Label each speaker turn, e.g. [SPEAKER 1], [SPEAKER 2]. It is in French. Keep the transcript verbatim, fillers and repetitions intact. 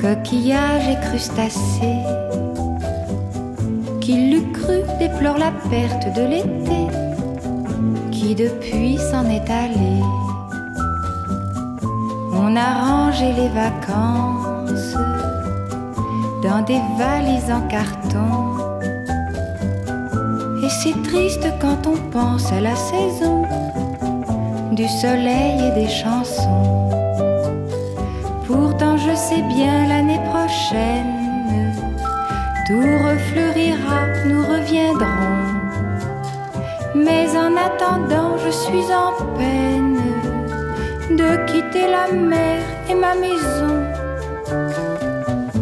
[SPEAKER 1] coquillages et crustacés. Qui l'eût cru déplore la perte de l'été, qui depuis s'en est allé. On a rangé les vacances dans des valises en carton. Et c'est triste quand on pense à la saison du soleil et des chansons. Pourtant je sais bien l'année prochaine tout refleurira, nous reviendrons. Mais en attendant je suis en peine de quitter la mer et ma maison.